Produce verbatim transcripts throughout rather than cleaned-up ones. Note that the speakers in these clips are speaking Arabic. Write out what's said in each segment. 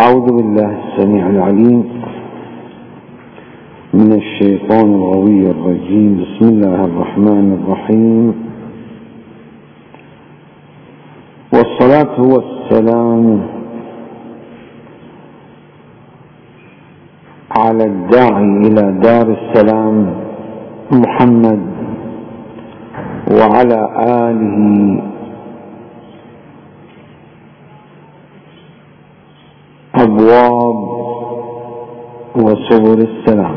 أعوذ بالله السميع العليم من الشيطان الغوي الرجيم. بسم الله الرحمن الرحيم، والصلاة والسلام على الداعي إلى دار السلام محمد وعلى آله أبواب وسبل السلام.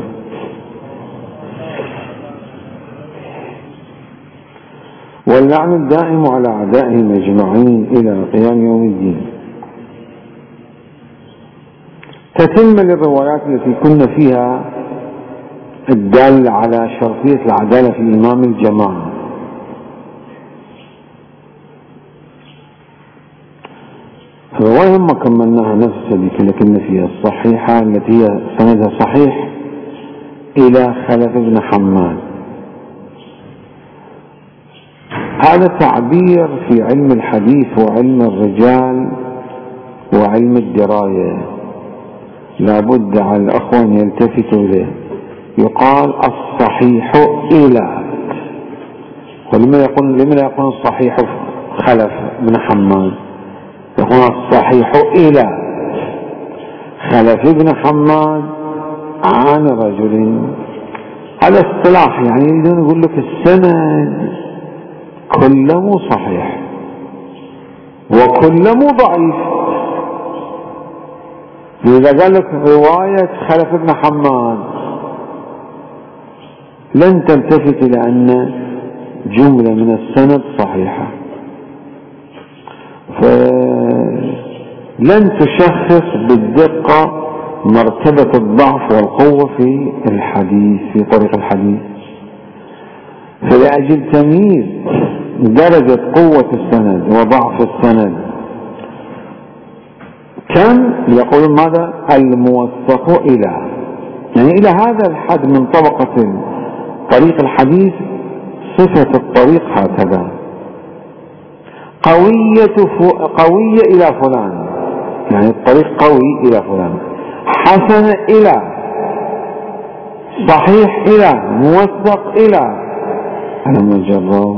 واللعن الدائم على أعدائهم أجمعين إلى قيام يوم الدين. تتم للروايات التي كنا فيها الدالة على شرطية العدالة في إمام الجماعة. الرواية ما كملناها نفس ذيك اللي كنا فيها الصحيحة التي هي سندها صحيح إلى خلف بن حماد. هذا تعبير في علم الحديث وعلم الرجال وعلم الدراية لابد على الأخوة أن يلتفتوا إليه. يقال الصحيح إلى، ولما يقول لماذا يقول الصحيح خلف بن حماد؟ يقول الصحيح إلى خلف بن حماد عن رجل. هذا اصطلاح، يعني يريدون يقول لك السند كله صحيح وكله ضعيف. إذا قال لك رواية خلف بن حماد لن تلتفت إلى أن جملة من السند صحيحة، فلن تشخص بالدقة مرتبة الضعف والقوة في الحديث في طريق الحديث. فلأجل تمييز درجة قوة السند وضعف السند كان يقول ماذا؟ الموثق إلى، يعني إلى هذا الحد من طبقة طريق الحديث. صفة الطريق هكذا: قوية قوية إلى فلان، يعني الطريق قوي إلى فلان، حسن إلى، صحيح إلى، موثق إلى. أنا مجرد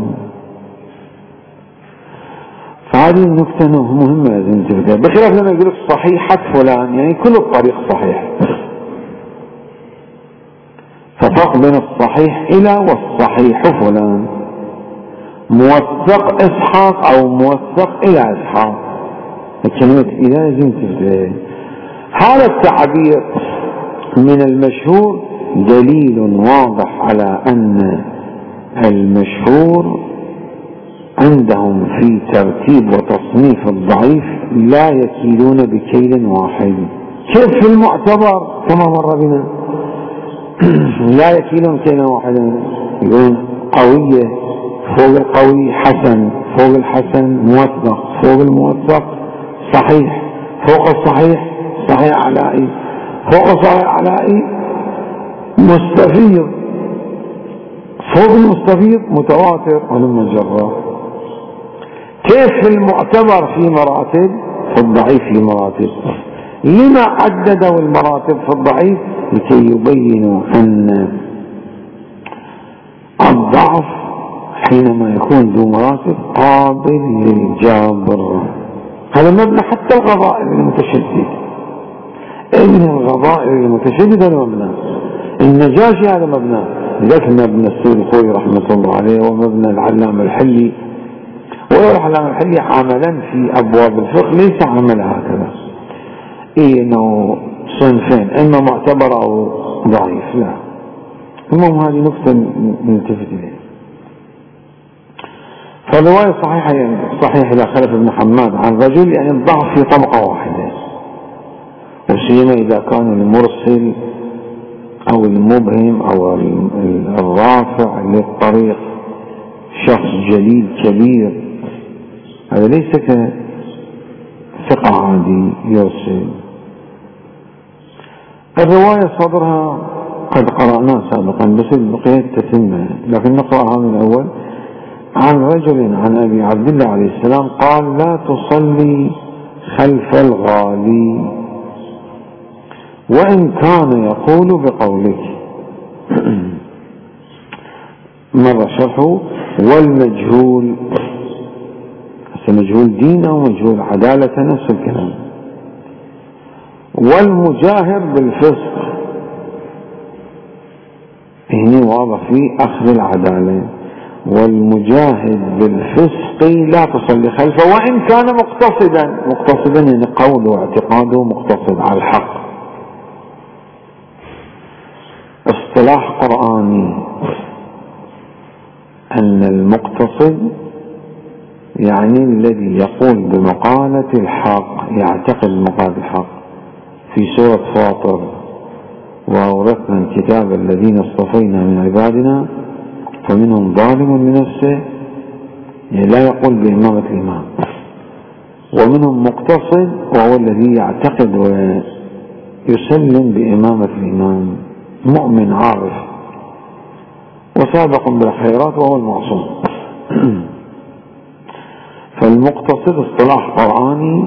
فهذه النكتة مهمة لازم تبدأ، بخلاف لما يقول لك صحيحة فلان، يعني كل الطريق صحيح. ففرق بين الصحيح إلى والصحيح فلان. موثق إسحاق أو موثق إلى إسحاق، كلمة إلى لازم تبدأ. هذا التعبير من المشهور دليل واضح على أن المشهور عندهم في ترتيب وتصنيف الضعيف لا يكيلون بكيل واحد. كيف في المعتبر كما مر بنا لا يكيلون كيلا واحدا، يقولون قوية فوق القوي، حسن فوق الحسن، موثق فوق الموثق، صحيح فوق الصحيح، صحيح علائي فوق صحيح علائي، مستفيض فوق المستفيض، متواتر ولما جرى. كيف في المعتبر في مراتب، في الضعيف في مراتب. لما عددوا المراتب في الضعيف؟ لكي يبينوا أن الضعف حينما يكون ذو مراتب قابل للجبر. هذا مبنى حتى الغضائر المتشدد، ابن الغضائر المتشدد هذا مبنى، النجاشي هذا مبنى، ذاك مبنى السيد الخوي رحمة الله عليه، ومبنى العلامة الحلي. ولو العلامة الحلي عملا في أبواب الفقه ليس عمل هكذا، إيه إنه صنفين، إما معتبر أو ضعيف، لا. المهم هذه نقطة نلتفت إليها. فالرواية صحيحة يعني صحيح إلى خلف بن حماد عن رجل، يعني الضعف في طبقة واحدة، وسيما إذا كان المرسل أو المبهم أو الرافع للطريق شخص جليل كبير، هذا ليس كثقة عادي يرسل. الرواية صدرها قد قرأناه سابقا بس بقية تتمة، لكن نقرأها من الأول. عن رجل عن أبي عبد الله عليه السلام قال: لا تصلي خلف الغالي وإن كان يقول بقولك. مرة شرحه. والمجهول، مجهول دين أو مجهول عدالة نفس الكلام. والمجاهر بالفسق، هنا واضح في أخذ العدالة. والمجاهد بالفسق لا تصلي خلفه وإن كان مقتصدا. مقتصدا يعني قوله واعتقاده مقتصد على الحق. اصطلاح قرآني أن المقتصد يعني الذي يقول بمقالة الحق، يعتقد بمقالة الحق. في سورة فاطر: وأورثنا الكتاب الذين اصطفينا من عبادنا فمنهم ظالم لنفسه، يعني لا يقول بإمامة الإمام، ومنهم مقتصد وهو الذي يعتقد ويسلم بإمامة الإمام، مؤمن عارف، وسابق بالخيرات وهو المعصوم. فالمقتصد اصطلاح قرآني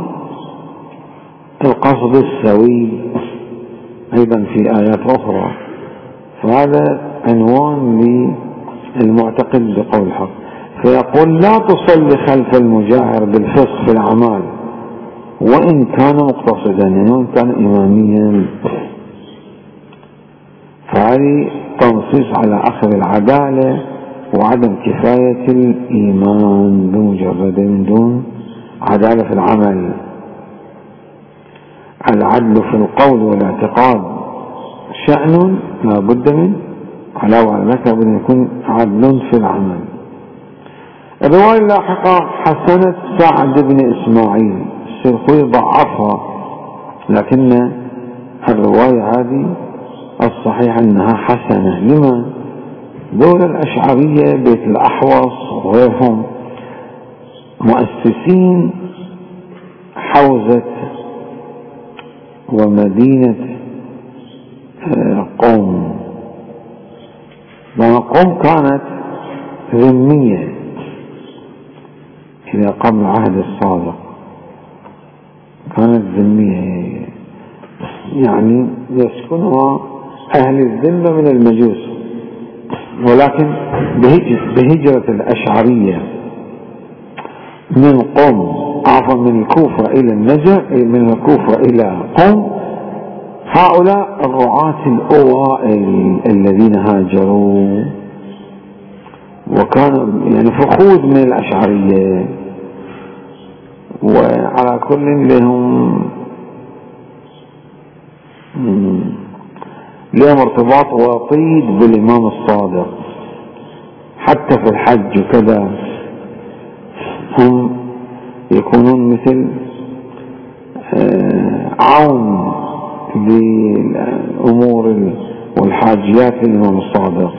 القصد السوي، أيضا في آيات أخرى. فهذا عنوان للمعتقد بقول الحق. فيقول لا تصلي خلف المجاهر بالفسق في الأعمال وإن كان مقتصدا، يعني وإن كان إماميا. فهذه تنصيص على أخذ العدالة وعدم كفاية الإيمان بمجرد من دون عدالة في العمل. العدل في القول والاعتقاد شأن لا بد منه، علاوة على ذلك لابد أن يكون عدل في العمل. الرواية اللاحقة حسنة سعد بن إسماعيل، الشيخوي ضعفها، لكن الرواية هذه الصحيح أنها حسنة. لما؟ دول الأشعرية بيت الأحوص وغيرهم مؤسسين حوزة ومدينة قوم. لأن قوم كانت ذمية إلى قبل عهد الصادق، كانت ذمية يعني يسكنها أهل الذمة من المجوس. ولكن بهجرة الأشعرية من قوم عفوا من الكوفة إلى النجف، من الكوفة إلى قوم، هؤلاء الرعاة الأوائل الذين هاجروا وكانوا يعني فخوذ من الأشعرية، وعلى كل لهم لهم ارتباط وطيد بالإمام الصادق حتى في الحج وكذا. هم يكونون مثل عون للأمور والحاجيات للإمام الصادق،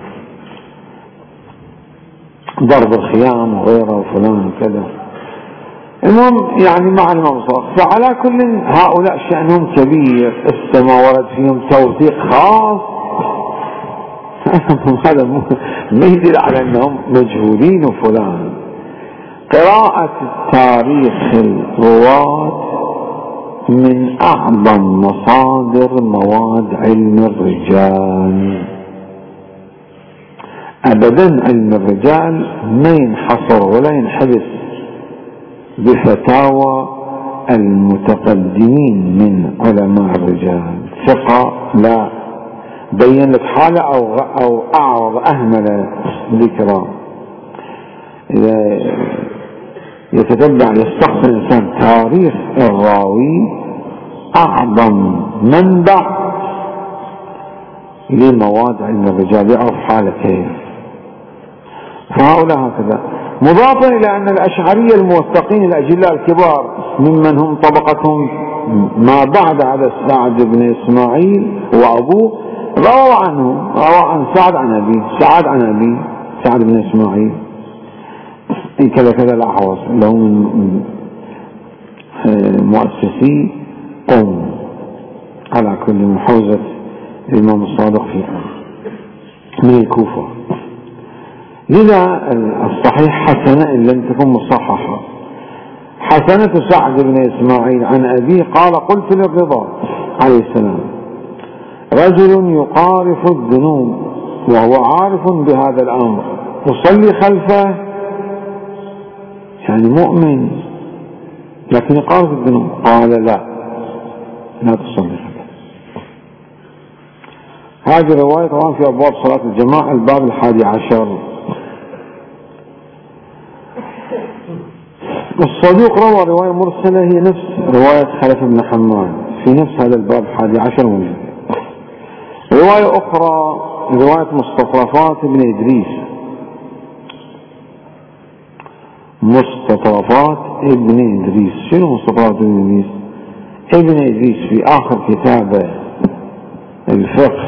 ضرب الخيام وغيره وفلان وكذا. المهم يعني مع الإمام الصادق. فعلى كل هؤلاء شأنهم كبير، السماء ورد فيهم توثيق خاص. هذا ما يدل على أنهم مجهولين وفلان. قراءة تاريخ الرواة من أعظم مصادر مواد علم الرجال. أبدا علم الرجال ما ينحصر ولا ينحبس بفتاوى المتقدمين من علماء الرجال. ثقة لا، بين لك حالة أو أو أعرض أهمل ذكرى. إذا يتتبع يستقبل الإنسان تاريخ الراوي أعظم منبع لمواد علم الرجال، يعرف حاله كيف. فهؤلاء هكذا. مضافا إلى أن الأشعرية الموثقين الأجلاء الكبار ممن هم طبقتهم ما بعد هذا سعد بن إسماعيل وأبوه روى عنه، روى عن سعد عن أبيه، سعد عن أبيه سعد بن إسماعيل كذا كذا الأحوص اللي هم من مؤسسي قوم على كل محوزة الإمام الصادق فيها من الكوفة. لذا الصحيح حسنة إن لم تكن مصححة. حسنة سعد بن إسماعيل عن أبيه قال: قلت للرضا عليه السلام: رجل يقارف الذنوب وهو عارف بهذا الأمر أصلي خلفه؟ يعني مؤمن لكن يقارف الذنوب. قال لا، لا تصلي خلفه. هذه الرواية طبعا في أبواب صلاة الجماعة الباب الحادي عشر. الصدوق روى رواية مرسلة هي نفس رواية خلف بن حماد في نفس هذا الباب الحادي عشر موجود. رواية أخرى رواية مستطرفات ابن إدريس، مستطرفات ابن إدريس. شنو مستطرفات ابن إدريس؟ ابن إدريس في آخر كتابه الفقه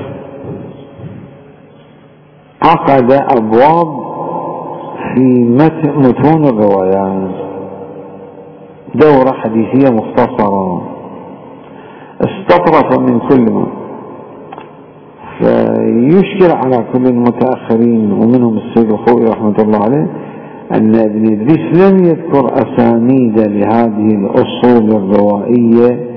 عقد أبواب في متون الروايات، دورة حديثية مختصرة، استطرف من كل ما، فيشكل على كل المتأخرين ومنهم السيد الخوئي رحمة الله عليه أن ابن إدريس لم يذكر أسانيد لهذه الأصول الروائية،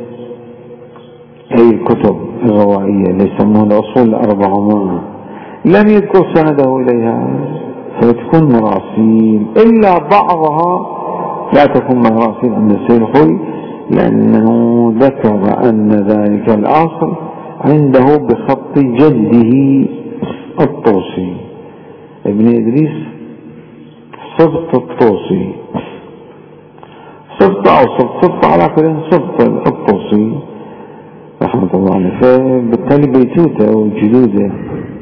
أي الكتب الروائية اللي يسمونها الأصول الأربعمائة، لم يذكر سنده إليها، فتكون مراسيل، إلا بعضها لا تكون مراسيل عند السيد الخوئي، لأنه ذكر أن ذلك الأصل عنده بخط جده الطوسي. ابن إدريس صبت الطوسي، صبت أو صبت صبت على كل صبت الطوسي رحمة الله عليه، فبالتالي بيتوته وجدوده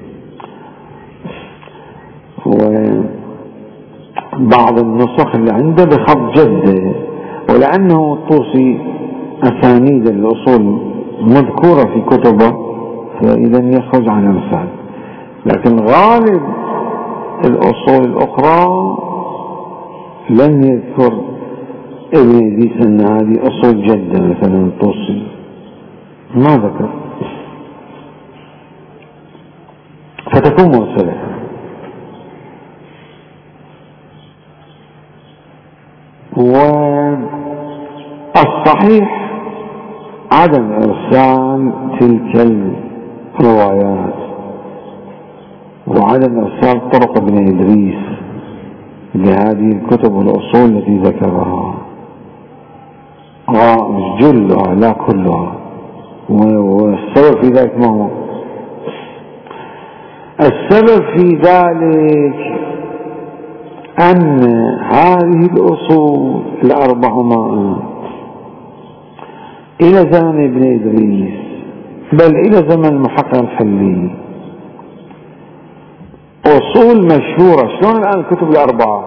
وبعض النسخ اللي عنده بخط جده، ولأنه الطوسي أسانيد الأصول مذكورة في كتبه فإذا يخرج عن أمثال، لكن غالب الأصول الأخرى لم يذكر ابن إدريس أن هذه أصول جدة مثلا الطوسي ما ذكر، فتكون مرسلة. والصحيح عدم إرسال تلك الروايات وعدم إرسال طرق ابن إدريس لهذه الكتب والأصول التي ذكرها جلها لا كلها. والسبب في ذلك ما هو؟ السبب في ذلك أن هذه الأصول الأربعمائة إلى زمن ابن إدريس بل إلى زمن المحقق الحلي أصول مشهورة. شلون الآن الكتب الأربعة؟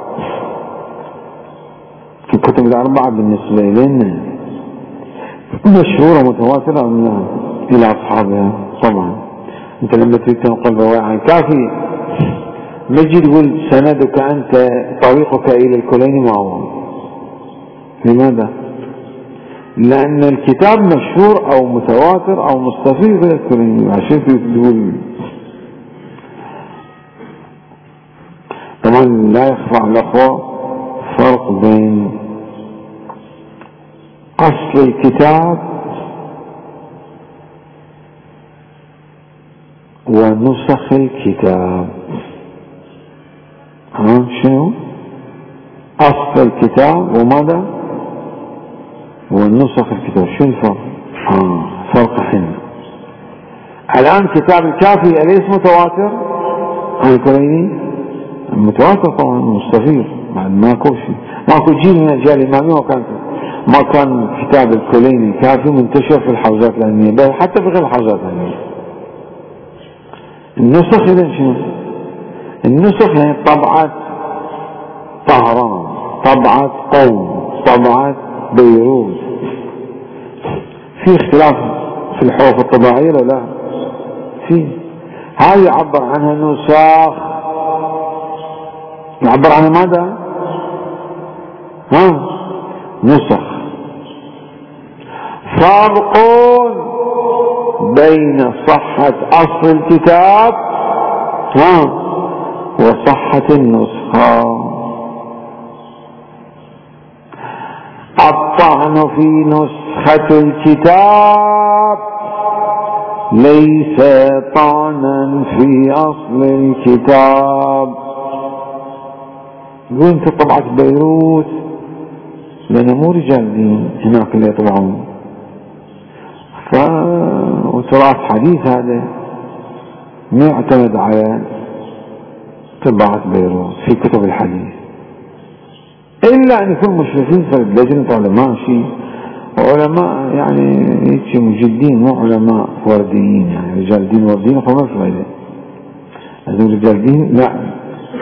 الكتب الأربعة بالنسبة لنا مشهورة متواترة إلى أصحابها. طبعا أنت لما تريد تنقل رواية عن كافي ما تجي تقول سندك أنت طريقك إلى الكليني ما هو. لماذا؟ لأن الكتاب مشهور أو متواتر أو مستفيض إلى الكليني، عشان تقول. طبعا لا يخفى على الأخوة فرق بين أصل الكتاب ونسخ الكتاب. ها شنو؟ أصل الكتاب وماذا؟ ونسخ الكتاب. شو الفرق؟ آه فرق حين. الآن كتاب الكافي أليس متواتر عن الكليني؟ متواتر طبعا مستفيض، بعد ماكو شيء، ماكو جيل من أجيال الإمامية وكان ما كان كتاب الكليني كافي منتشر في الحوزات العلمية بل حتى في غير الحوزات العلمية. النسخ إذن شنو؟ النسخ يعني طبعة طهران، طبعة قوم، طبعة بيروت. في اختلاف في الحروف الطباعية ولا لا؟ في. هذه يعبر عنها نساخ، يعبر عنها ماذا؟ ها؟ نسخ. فرق بين صحة أصل الكتاب ها وصحة النسخة. الطعن في نسخة الكتاب ليس طعنا في أصل الكتاب. يقول انت طبعت بيروت لأنه مو رجال دين هناك اللي يطبعون، ف وتراث حديث هذا ما يعتمد على طباعة بيروت في كتب الحديث، إلا أن يكون مشرفين في لجنة علماء شيء، وعلماء يعني هيك مجدين مو علماء ورديين، يعني رجال دين ورديين فما في فايدة. هذول رجال دين لا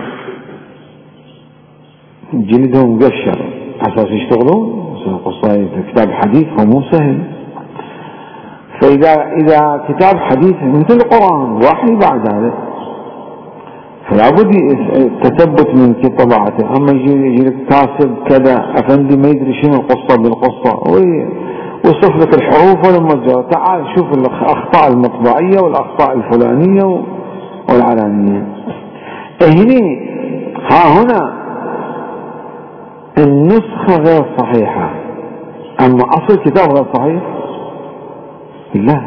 جلدهم مقشر أساس يشتغلون قصايد كتاب حديث هو مو سهل. فإذا إذا كتاب حديث مثل القرآن وحي بعد هذا فلا بد التثبت من طباعته. أما يجي يجي لك كاتب كذا أفندي ما يدري شنو القصة بالقصة ويوصف لك الحروف ولما جاء تعال شوف الأخطاء المطبعية والأخطاء الفلانية والعلانية. هني ها هنا النسخة غير صحيحة، أما أصل الكتاب غير صحيح. لا،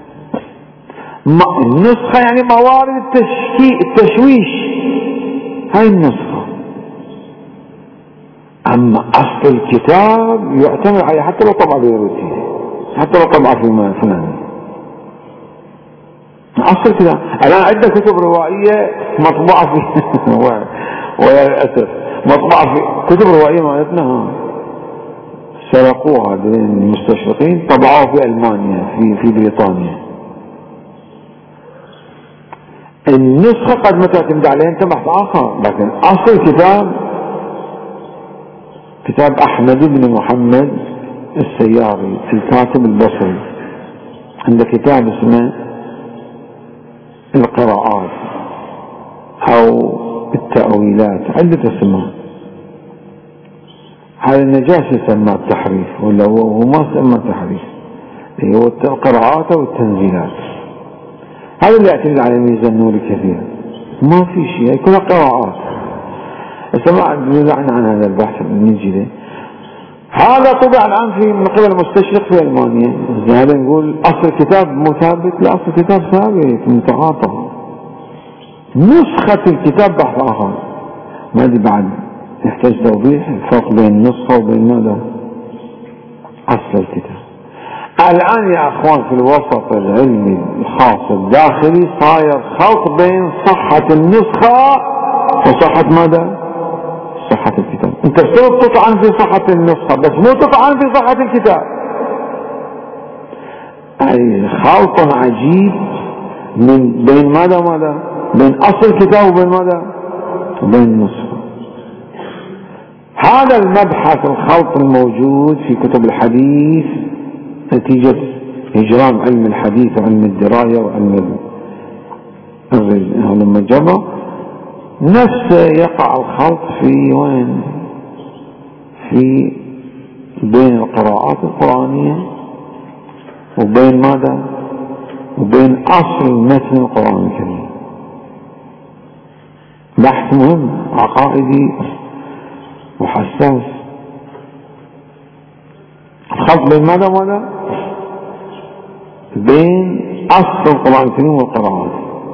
النسخة يعني موارد التشكيك التشويش، هاي النسخة. أما أصل الكتاب يعتمد عليه حتى لو طبع بيروتي، حتى لو طبع في فلان. أصل الكتاب الآن عندنا كتب روائية مطبوعة في ويا للأسف مطبوعة في كتب روائية مالتنا سرقوها المستشرقين طبعوها في ألمانيا في في بريطانيا. النسخة قد ما تعتمد عليها انت بحث آخر، لكن أصل الكتاب كتاب أحمد بن محمد السياري الكاتب البصري، عنده كتاب اسمه القراءات أو التأويلات، عدة اسماء. هذا النجاشي سماه التحريف ولا هو ما سماه التحريف، هو القراءات والتنزيلات. هذا اللي يعتمد على الميزانوري كثير، ما في شيء كلها قراءات. السماع نزعنا عن هذا البحث نجي له. هذا طبع الآن في من قبل المستشرق في ألمانيا. هذا نقول أصل الكتاب مو ثابت، لا أصل الكتاب ثابت متعاطى. نسخة الكتاب بحث آخر، ما أدري بعد يحتاج توضيح الفرق بين النسخة وبين ماذا أصل الكتاب. الآن يا أخوان في الوسط العلمي الخاص الداخلي صاير خلط بين صحة النسخة وصحة ماذا؟ صحة الكتاب. أنت بتقدر تطعن في صحة النسخة بس مو تطعن في صحة الكتاب. أي خلط عجيب من بين ماذا ماذا؟ بين أصل الكتاب وبين ماذا؟ وبين النسخة. هذا المبحث الخلط الموجود في كتب الحديث نتيجة هجران علم الحديث وعلم الدراية وعلم المجرة، نفسه يقع الخلط في وين؟ في بين القراءات القرآنية وبين ماذا؟ وبين أصل متن القرآن الكريم. بحث مهم عقائدي وحساس. الخلط بين ماذا ماذا؟ بين أصل القرآن الكريم والقراءات.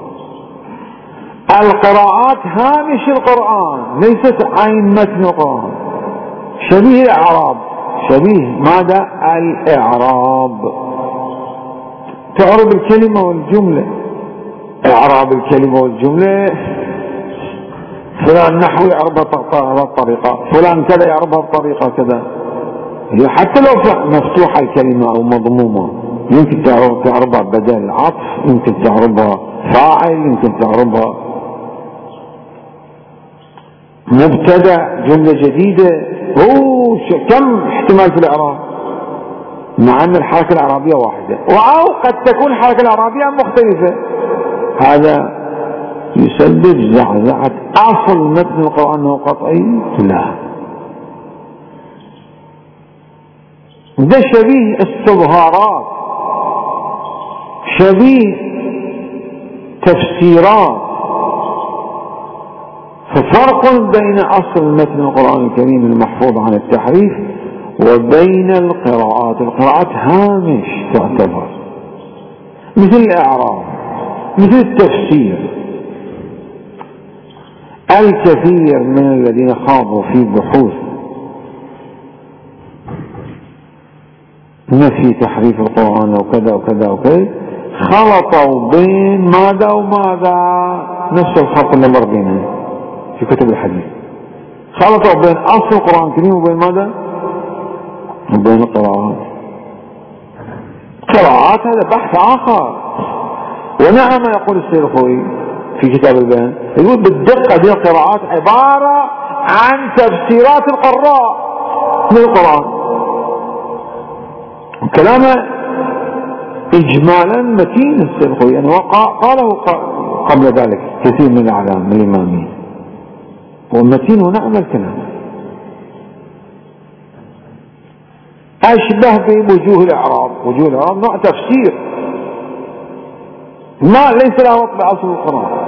القراءات هامش القرآن ليست عين متن القرآن، شبيه الإعراب. شبيه ماذا؟ الإعراب. تعرب الكلمة والجملة، إعراب الكلمة والجملة فلان نحو يعربها بهذه الطريقة، فلان كذا يعربها بطريقة كذا. هي حتى لو مفتوحة الكلمة أو مضمومة يمكن تعربها بدل عطف، يمكن تعربها فاعل، يمكن تعربها مبتدأ جملة جديدة. هو كم احتمال في الإعراب، مع أن الحركة الإعرابية واحدة أو قد تكون الحركة الإعرابية مختلفة. هذا يسبب زعزعة أصل متن القرآن أنه قطعي؟ لا، ده شبيه استظهارات، شبيه تفسيرات. ففرق بين أصل متن القرآن الكريم المحفوظ عن التحريف وبين القراءات. القراءات هامش تعتبر، مثل الإعراب، مثل التفسير. الكثير من الذين خاضوا في بحوث نفي تحريف القرآن وكذا وكذا وكذا خلطوا بين ماذا وماذا، نفس الخلط اللي مر بينه في كتب الحديث، خلطوا بين أصل القرآن الكريم وبين ماذا؟ وبين القراءات. قراءات هذا بحث آخر. ونعم يقول السيد الخوئي في كتاب البيان، يقول بالدقة دي القراءات عبارة عن تفسيرات القراء للقرآن. كلامه إجمالا متين السيد الخوئي، يعني قاله قبل ذلك كثير من الأعلام من الإمامين، ومتين ونعم الكلام، أشبه بوجوه الإعراب. وجوه الإعراب نوع تفسير ما ليس له وقت بأصل القرآن.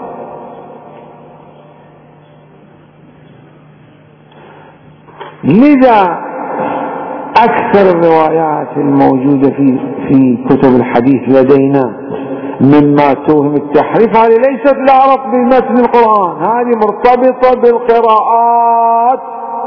لذا أكثر الروايات الموجودة في في كتب الحديث لدينا مما توهم التحريف هذه ليست لها ربط بمتن القرآن، هذه مرتبطة بالقراءات.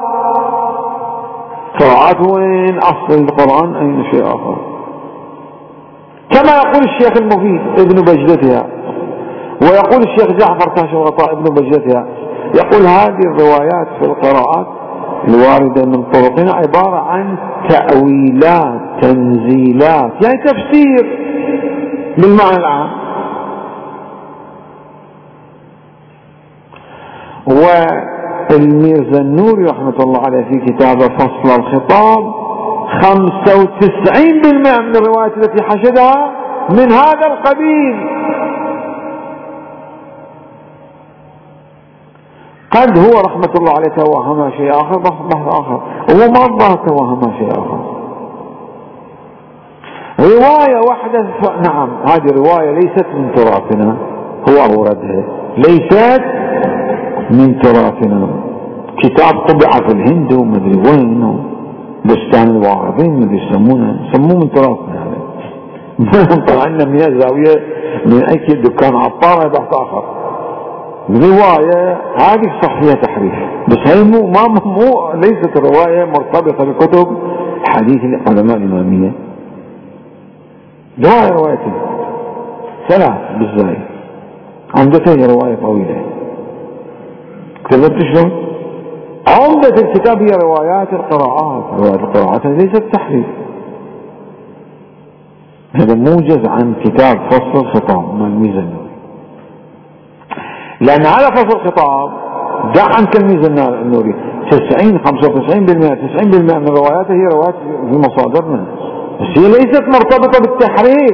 قراءات وين؟ أصل القرآن أين شيء آخر. كما يقول الشيخ المفيد ابن بجلتها، ويقول الشيخ جعفر كاشف الغطاء ابن بجلتها، يقول هذه الروايات في القراءات الواردة من طرقنا عبارة عن تأويلات تنزيلات، يعني تفسير بالمعنى العام. والميرزا النوري رحمة الله عليه في كتابه فصل الخطاب خمسة وتسعين بالمئة من الروايات التي حشدها من هذا القبيل. قد هو رحمة الله عليه توهم شيء آخر، بحث آخر، هو ما الله توهم شيء آخر. رواية واحدة ف... نعم هذه رواية ليست من تراثنا، هو أوردها، ليست من تراثنا، كتاب طبع في الهند ومدري وين، بستان الواعظين مدري يسمونه، سموه من تراثنا هذا. ما طلعنا من الزاوية من أي دكان عطارة بحث آخر. رواية هذه صح فيها تحريف، بس هي مو ما مو ليست رواية مرتبطة بكتب حديث العلماء الإمامية. رواية روايتين ثلاث بالزاي، عمدتين رواية طويلة كتبت شلون؟ عمدة الكتاب هي روايات القراءات. روايات القراءات ليست تحريف، هذا موجز عن كتاب فصل الخطاب مع الميزان النوري، لأن هذا فصل الخطاب دع عنك الميزان النوري تسعين خمسة وتسعين بالمئة تسعين بالمئة من رواياته هي روايات في مصادرنا، بس هي ليست مرتبطة بالتحريف،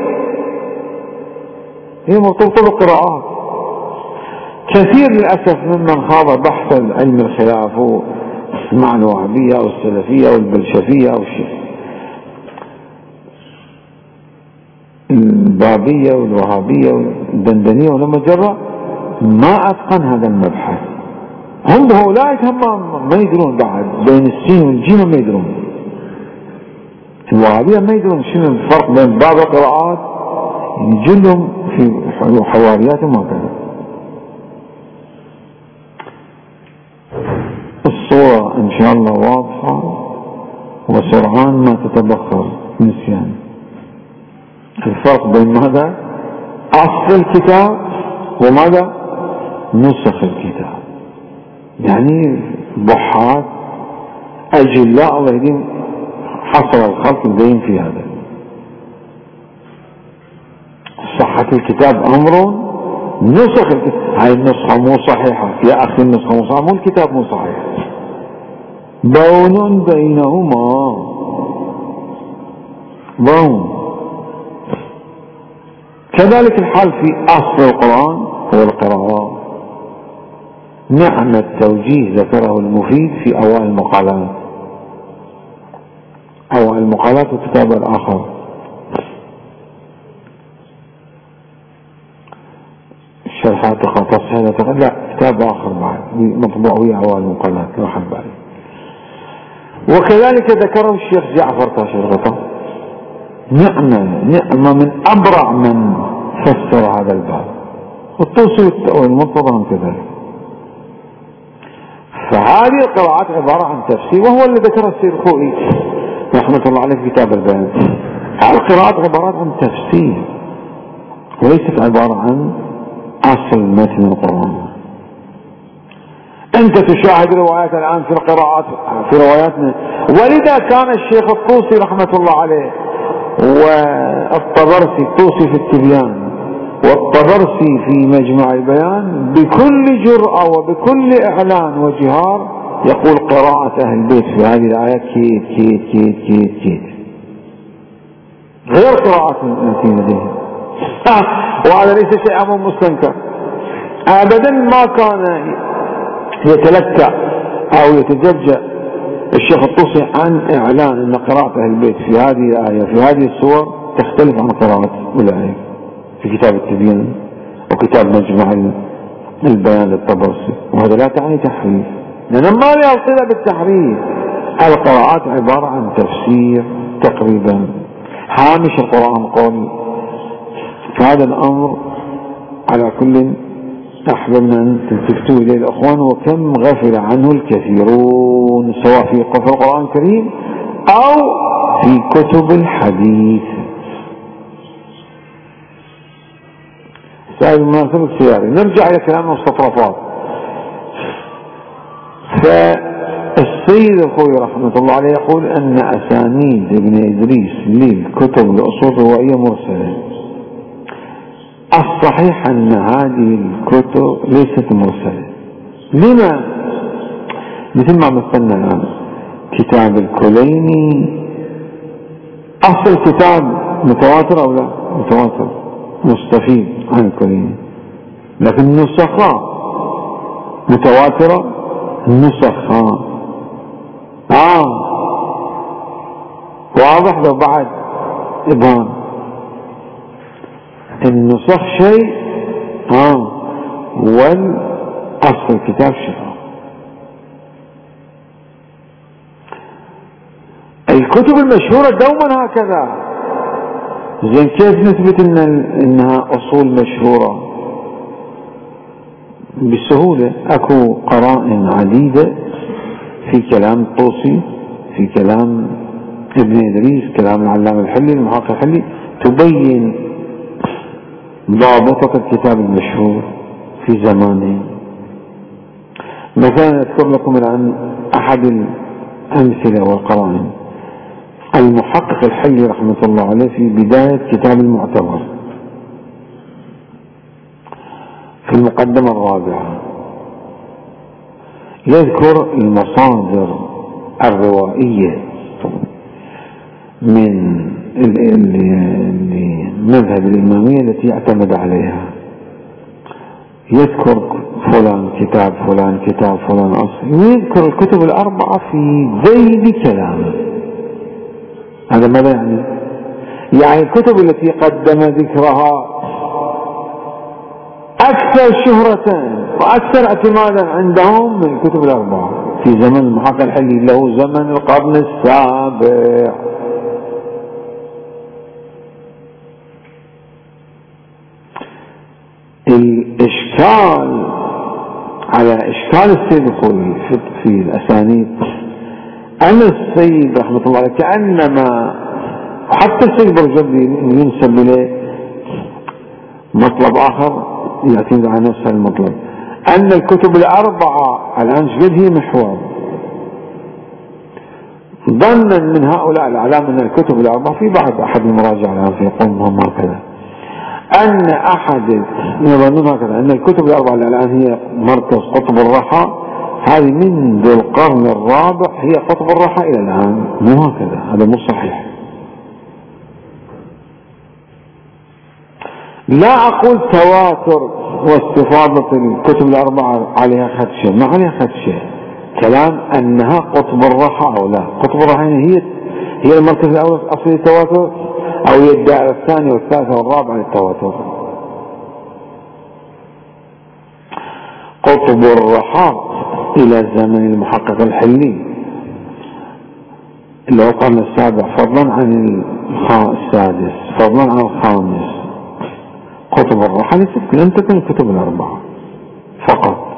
هي مرتبطة بالقراءات. كثير للأسف ممن خاض بحث علم الخلاف مع الوهابية أو السلفية أو البلشفية أو الشيء البابية والوهابية والدندنية ولما جرى ما أتقن هذا المبحث. هم هؤلاء هم ما يدرون بعد بين السين والجيم، ما يدرون الوهابية، ما يدرون شنو الفرق بين بعض القراءات يجلهم في حوارياتهم وكذا. الصورة إن شاء الله واضحة، وسرعان ما تتبخر نسيان. الفرق بين ماذا؟ أصل الكتاب وماذا؟ نسخ الكتاب. يعني ضحات أجلاء الله يدين حصل الخلق الدين في هذا. صحة الكتاب أمر، نسخ الكتاب هاي النسخة مو صحيحة يا أخي، النسخة مو صحيحة، مو الكتاب مو صحيح، بون بينهما بون. كذلك الحال في أصل القرآن هو القراءات. نعم التوجيه ذكره المفيد في أوائل المقالات، أوائل المقالات والكتاب الآخر. الشرحات تصحيح لا كتاب آخر بعد مطبوع ويا أوائل المقالات لا حد بعد. وكذلك ذكره الشيخ جعفر كاشف الغطاء نعمة نعمة من أبرع من فسر هذا الباب، والطوسي والمرتضى كذلك. فهذه القراءات عبارة عن تفسير، وهو اللي ذكر السيد الخوئي رحمة الله عليه في كتاب البيان. هذه القراءات عبارة عن تفسير وليست عبارة عن أصل متن القرآن. أنت تشاهد روايات الآن في القراءات في رواياتنا، ولذا كان الشيخ الطوسي رحمة الله عليه والطبرسي، الطوسي في التبيان والطبرسي في مجمع البيان، بكل جرأة وبكل إعلان وجهار يقول قراءة أهل البيت في هذه الآيات كيت كيت كيت كيت كيت غير قراءة التي لديهم. وهذا ليس شيء أمر مستنكر أبدا. ما كان يتلكأ أو يتججأ الشيخ الطوسي عن إعلان أن قراءة أهل البيت في هذه الآية في هذه السور تختلف عن قراءة أولئك في كتاب التبيان وكتاب مجمع البيان للطبرسي. وهذا لا تعني تحريف، لأن ما لها صلة بالتحريف. القراءات عبارة عن تفسير تقريبا، هامش القرآن قول. فهذا الأمر على كل أحببنا أن تلتفتوا إليه الأخوان، وكم غفل عنه الكثيرون سواء في القرآن الكريم أو في كتب الحديث. سائل المناسبة السياري. نرجع إلى كلام المستطرفات. فالسيد الخوي رحمة الله عليه يقول أن أسانيد ابن إدريس للكتب الأصول الروائية مرسلة. الصحيح أن هذه الكتب ليست مرسلة. لما؟ مثل ما مثلنا الآن كتاب الكليني، أصل كتاب متواتر أو لا؟ متواتر مستفيد عن الكليني، لكن نسخة متواترة، نسخة آه واضح. لو بعد إبهام النسخ شيء آه والأصل الكتاب شيء. الكتب المشهورة دوما هكذا. زين كيف نثبت إن إنها أصول مشهورة؟ بسهولة. أكو قرائن عديدة في كلام الطوسي، في كلام ابن إدريس، كلام العلامة الحلي المحقق الحلي، تبين ضابطة الكتاب المشهور في زمانه. مثلا أذكر لكم الآن أحد الأمثلة والقرائن. المحقق الحلي رحمة الله عليه في بداية كتاب المعتبر في المقدمة الرابعة يذكر المصادر الروائية من المذهب الإمامية التي اعتمد عليها. يذكر فلان كتاب فلان كتاب فلان أصل، ويذكر الكتب الأربعة في ذيل كلامه. هذا ماذا يعني؟ يعني الكتب التي قدم ذكرها أكثر شهرة وأكثر اعتمادا عندهم من الكتب الأربعة في زمن المحقق الحلي، له زمن القرن السابع. الإشكال على إشكال السيد الخوئي في الأسانيد أن السيد رحمة الله عليه كأنما، حتى السيد برجلي ينسب إليه مطلب آخر يعتمد على نفس المطلب، أن الكتب الأربعة الآن شقد هي محور. ظنا من هؤلاء الأعلام أن الكتب الأربعة، في بعض أحد المراجع الآن في قومهم هكذا، أن أحد يظنون هكذا أن الكتب الأربعة الآن هي مركز قطب الرحى، هذه منذ القرن الرابع هي قطب الرحى إلى الآن. مو هكذا، هذا مو صحيح. لا أقول تواتر واستفاضة الكتب الأربعة عليها خدشة، ما عليها خدشة. كلام أنها قطب الرحى أو لا. قطب الرحى هي هي المركز الأول في أصل التواتر، أو هي الدائرة الثانية والثالثة والرابعة للتواتر. قطب الرحى إلى زمن المحقق الحلي اللي هو القرن السابع، فضلا عن السادس فضلا عن الخامس. كتب الراحة ليست لم تكن الكتب الأربعة فقط،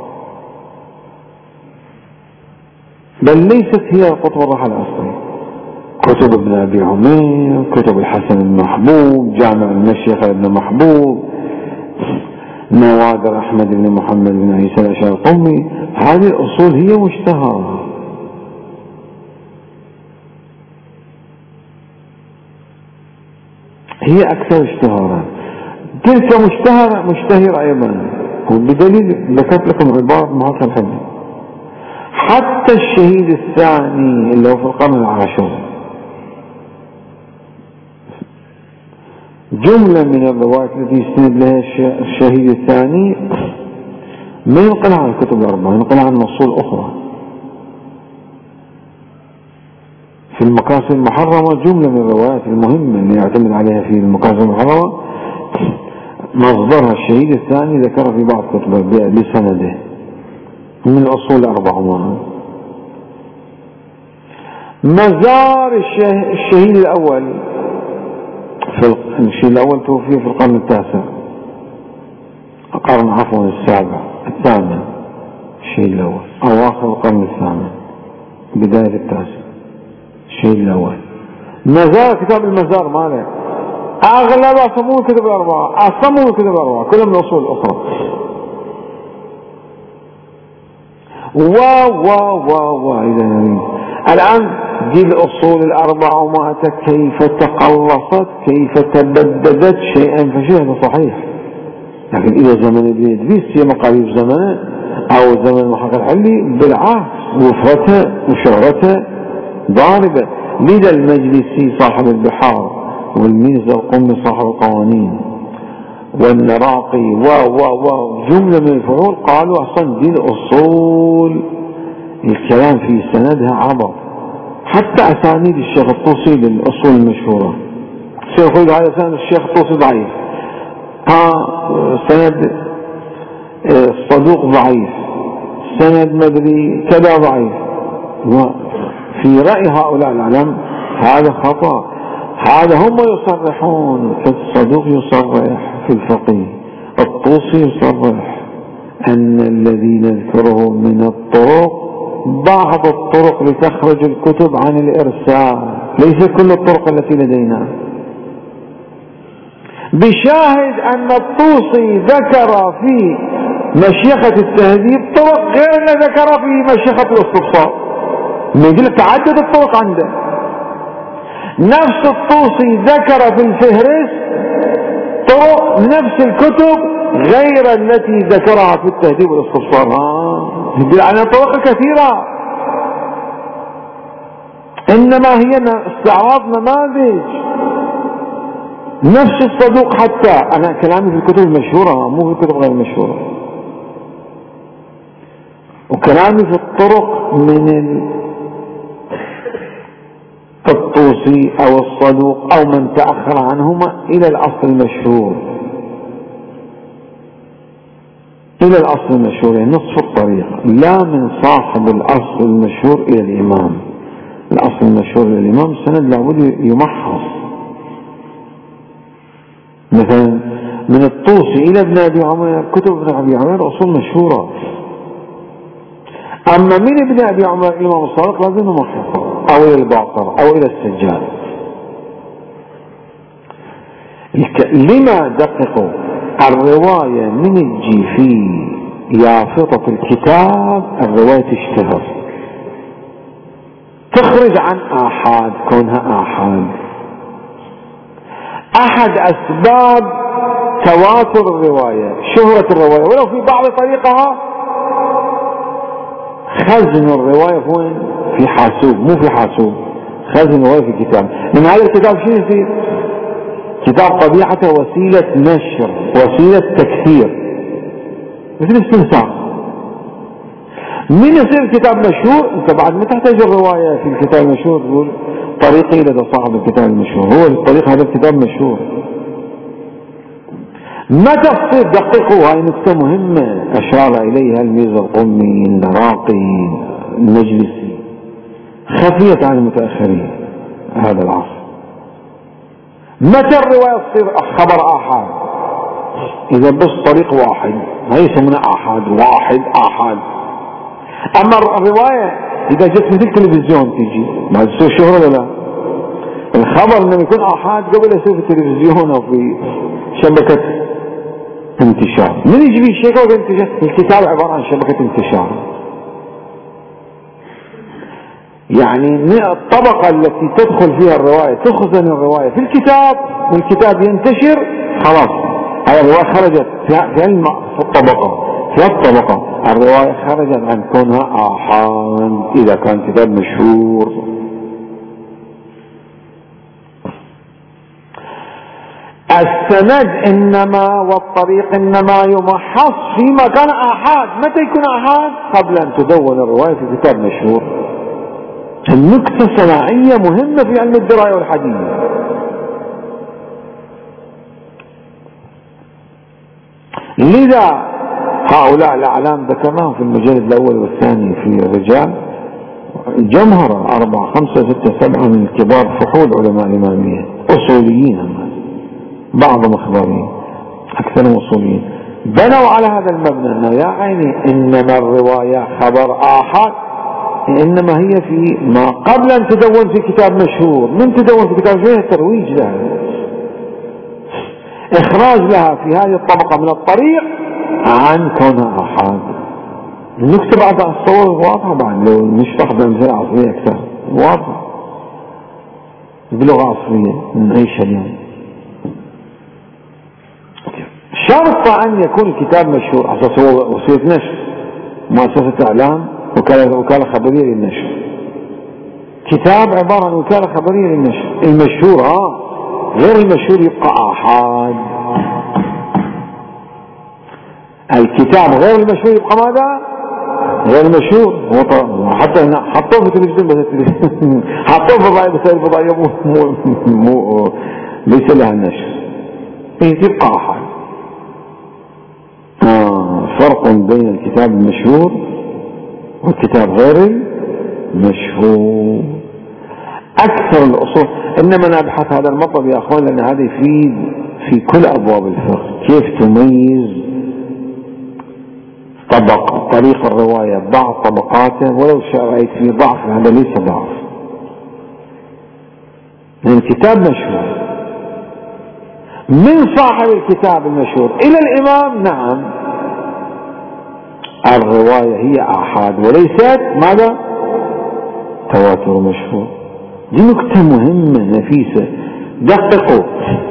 بل ليست هي كتب الراحة الأصلية. كتب ابن أبي عمير، كتب الحسن المحبوب، جامع المشيخة ابن محبوب، نوادر أحمد بن محمد بن عيسى الأشعري الطمي، هذه الأصول هي مشتهرة. هي أكثر اشتهارا، تلك مشتهرة مشتهرة أيضا، وبدليل ذكرت لكم عبارة معاصر الحديث. حتى الشهيد الثاني اللي هو في القرن العاشر جملة من الروايات التي يستند لها الشهيد الثاني ما ينقل عن الكتب الأربعة، ينقل عن أصول أخرى. في المقاصد المحرمة جملة من الروايات المهمة اللي يعتمد عليها في المقاصد المحرمة مصدرها الشهيد الثاني ذكر في بعض كتبه بسنده من الأصول الأربعة. مزار الشهيد الأول في الشهيد الأول توفي في القرن التاسع، القرن عفوا السابع الثامن، الشهيد الأول أواخر القرن الثامن بداية التاسع، الشهيد الأول. مزار كتاب المزار ماله أغلب أصمون الكتب الأربعة، أصمون الكتب الأربعة كلهم من الأصول الأخرى. واو واو واو واو إذا نريد الآن دي الأصول الأربعة وماتت كيف تقلصت كيف تبددت شيئا فشيئا صحيح. لكن إذا زمن ابن إدريس هي مقاريب زمنه أو زمن المحقق الحلي بالعكس وفرتها وشهرتها ضاربة. لذا المجلسي صاحب البحار والميرزا القمي صاحب القوانين والنراقي و و و جملة من الفعول قالوا أصلا دي الأصول الكلام في سندها عبر. حتى أسانيد الشيخ الطوسي للأصول المشهورة سيقول هذا سند الشيخ الطوسي ضعيف، ها سند الصدوق ضعيف، سند مدري كذا ضعيف. في رأي هؤلاء العلم هذا خطأ. هذا هم يصرحون، الصدوق يصرح في الفقيه، الطوسي يصرح أن الذي نذكره من الطرق بعض الطرق لتخرج الكتب عن الإرسال، ليس كل الطرق التي لدينا. بشاهد أن الطوسي ذكر في مشيخة التهذيب طرق غير ما ذكر في مشيخة الاستبصار، نقول تعدد الطرق عنده. نفس الطوسي ذكر في الفهرس طرق نفس الكتب غير التي ذكرها في التهذيب والاستبصار، يدل على طرق كثيرة، إنما هي استعراض نماذج. نفس الصدوق، حتى أنا كلامي في الكتب المشهورة مو في الكتب غير المشهورة، وكلامي في الطرق من الطوسي أو الصدوق أو من تأخر عنهما إلى الأصل المشهور، إلى الأصل المشهور، يعني نصف الطريق، لا من صاحب الأصل المشهور إلى الإمام. الأصل المشهور إلى الإمام السند لابد يمحص. مثلا من الطوسي إلى ابن أبي عمير كتب ابن أبي عمير أصول مشهورة، أما من ابن أبي عمير الإمام الصادق لازم نمحصه، أو إلى الباقر أو إلى السجاد. لما دققوا الرواية من الجي في يافطة الكتاب الرواية تشتهر تخرج عن آحاد، كونها آحاد أحد أسباب تواتر الرواية شهرة الرواية، ولو في بعض طريقها خزن الرواية وين؟ في حاسوب، مو في حاسوب، خزن الرواية في كتاب. من هذا الكتاب شو يصير؟ كتاب طبيعته وسيلة نشر، وسيلة تكثير، مثل استنساخ. من يصير الكتاب مشهور؟ انت بعد ما تحتاج الرواية في الكتاب المشهور تقول طريقي لدى صاحب الكتاب المشهور، هو الطريق هذا الكتاب مشهور. ما تصير دققوا، هاي نقطة مهمة أشار إليها الميرزا القمي النراقي المجلسي، خفيت عن المتأخرين هذا العصر. متى الرواية تصير خبر آحاد؟ إذا بس طريق واحد، ما يسمونه آحاد، واحد آحاد. أما الرواية إذا جت مثل التلفزيون تيجي ما تصير شهرة ولا لا؟ الخبر إنه يكون آحاد قبل يصير في التلفزيون أو في شبكة انتشار. من يجي في شبكة انتشار؟ الكتاب عبارة عن شبكة انتشار. يعني الطبقة التي تدخل فيها الرواية تخزن الرواية في الكتاب، والكتاب ينتشر، خلاص هذه الرواية خرجت في في الطبقة في الطبقة الرواية خرجت عن كونها آحاد إذا كان كتاب مشهور. السند إنما والطريق إنما يمحص فيما كان آحاد. متى يكون آحاد؟ قبل أن تدون الرواية في كتاب مشهور. النكتة صناعية مهمة في علم الدراية والحديث. لذا هؤلاء الأعلام ذكرناهم في المجلد الأول والثاني في الرجال، جمهرة أربعة خمسة ستة سبعة من الكبار فحول علماء الإمامية أصوليين، هم بعضهم أخباريين أكثرهم أصوليين، بنوا على هذا المبنى أنه يا عيني إنما الرواية خبر آحاد إنما هي في ما قبل أن تدون في كتاب مشهور. من تدون في كتاب مشهور ترويج لها، إخراج لها في هذه الطبقة من الطريق عن كونها آحاد. النكتة بعد الصور واضحة، بعد لو نشرح بأمثلة عصرية أكثر واضحة بلغة عصرية نعيشها اليوم. شرط أن يكون الكتاب مشهور على أساس هو وسيلة نشر، مؤسسة إعلام، وكالة وكالة خبرية للنشر. كتاب عبارة عن وكالة خبرية للنشر. المشهور آه غير المشهور يبقى آحاد. الكتاب غير المشهور يبقى ماذا؟ غير المشهور. حتى حطوه في التلفزيون بس التلفزيون حطوه في الرأي بس الفضائية مو مو مو ليس لها النشر، هي تبقى آحاد. آه فرق بين الكتاب المشهور والكتاب غير المشهور. أكثر الأصول إنما أنا أبحث هذا المطلب يا أخوان لأن هذا يفيد في كل أبواب الفقه، كيف تميز طبق طريق الرواية بعض طبقاته ولو رأيت فيه ضعف، هذا ليس ضعف، لأن الكتاب مشهور. من صاحب الكتاب المشهور إلى الإمام نعم الرواية هي آحاد وليست ماذا؟ تواتر مشهور. دي نكتة مهمة نفيسة، دققوا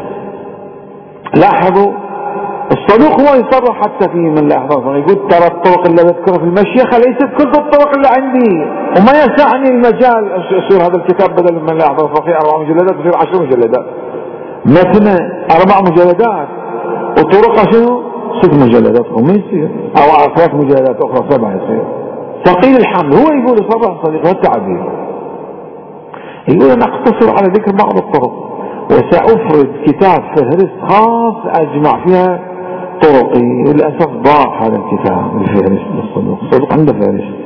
لاحظوا. الصدوق هو يصرح حتى في من لا يحفظه، يقول ترى الطرق اللي بذكرها في المشيخة ليست كل الطرق اللي عندي، وما يسعني المجال يصير هذا الكتاب بدل من لا يحفظه فيه أربع مجلدات يصير عشر مجلدات، مثلا أربع مجلدات وطرقها شنو؟ ست مجلدات وما يصير، أو ثلاث مجلدات أخرى سبعة يصير ثقيل الحمل. هو يقول صرح صديق والتعبير، يقول أنا أقتصر على ذكر بعض الطرق وسأفرد كتاب فهرست خاص أجمع فيها طرقي. للأسف ضاع هذا الكتاب الفهرست للصدوق، الصدوق عنده فهرست.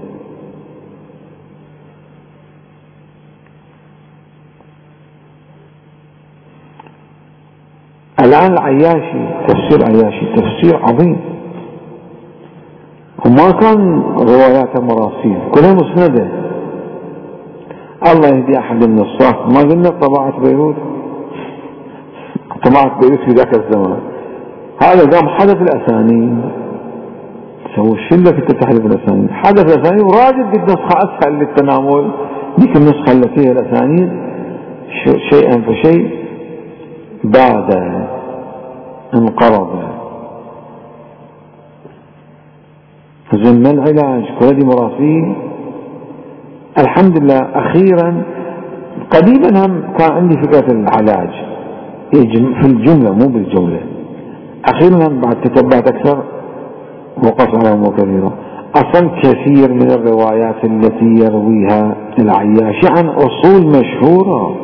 الآن العياشي تفسير عياشي تفسير عظيم، وما كان روايات مراسيل كلها مسندة. الله يهدي أحد من الصاف، ما قلنا طباعة بيروت، طباعة بيروت في ذاك الزمان هذا قام حذف الأسانيد، سووا شلة في تحذف الأسانيد، حذف الأسانيد وراجل قد نسخة أسهل للتناول. ديك النسخة التي هي الأسانيد شيئا فشيء بعد انقرض. زمن العلاج كل مراسيل الحمد لله. أخيرا قديما هم كان عندي فكرة العلاج في الجملة مو بالجملة، أخيرا بعد تتبعت أكثر وقف على أمور كثيرة. أصلا كثير من الروايات التي يرويها العياشي عن أصول مشهورة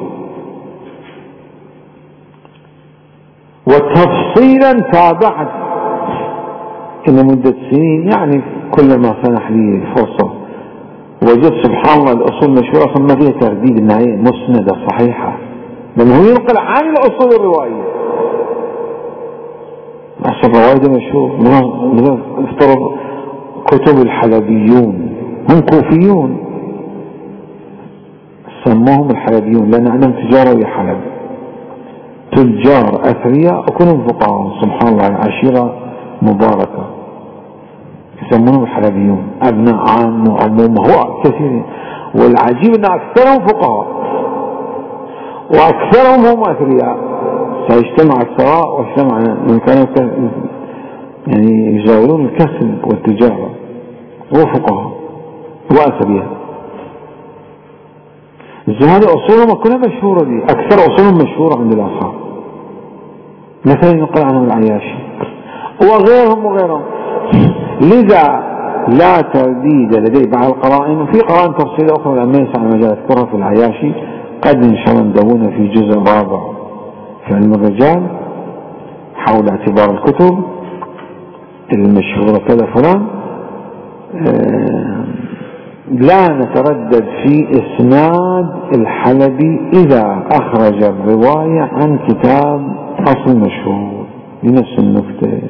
وتفصيلا تابعت إلى مدة سنين، يعني كلما سنح لي فرصة وجدت سبحان الله الأصول مشهورة أصلا ما فيها ترديد، إنها مسندة صحيحة لأنه ينقل عن الأصول الروائية. أصل الرواية مشهور، افترض كتب الحلبيون، هم كوفيون سموهم الحلبيون لأن عندهم تجارة ويا حلب، تجار أثرياء وكلهم فقهاء، سبحان الله، عشيرة مباركة يسمونهم الحلبيون، أبناء عام وعموم هو كثيرين، والعجيب أن أكثرهم فقهاء وأكثرهم هم أثرياء، سيجتمع الثراء واجتمع كانوا يعني يجاورون الكسب والتجارة وفقهاء وأثرياء. هذه أصولهم كلها مشهورة دي، أكثر أصولهم مشهورة عند الأصحاب، مثلا يقال عنهم العياشي وغيرهم وغيرهم. لذا لا ترديد لدي بعض القرائن، وفي قرائن تفصيلية أخرى لما يسعى المجال أذكرها في العياشي، قد إن شاء الله ندونها في جزء رابع في علم الرجال حول اعتبار الكتب المشهورة كذا فلان. آه لا نتردد في إسناد الحلبي إذا أخرج الرواية عن كتاب أصل مشهور لنفس النكتة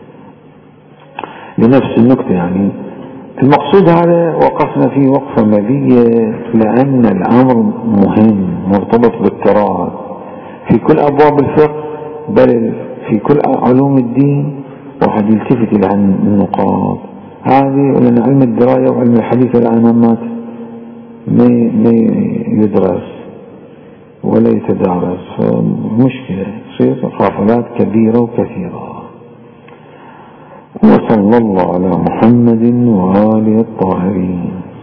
لنفس النكتة يعني المقصود هذا وقفنا فيه وقفة مبية، لأن الأمر مهم مرتبط بالتراث في كل أبواب الفقه، بل في كل علوم الدين، واحد يلتفت إلى النقاط هذه. لأن علم الدراية وعلم الحديث الآن ما يدرس ولا يتدارس، فمشكلة تصير غفلات كبيرة وكثيرة. وصلى الله على محمد وآله الطاهرين.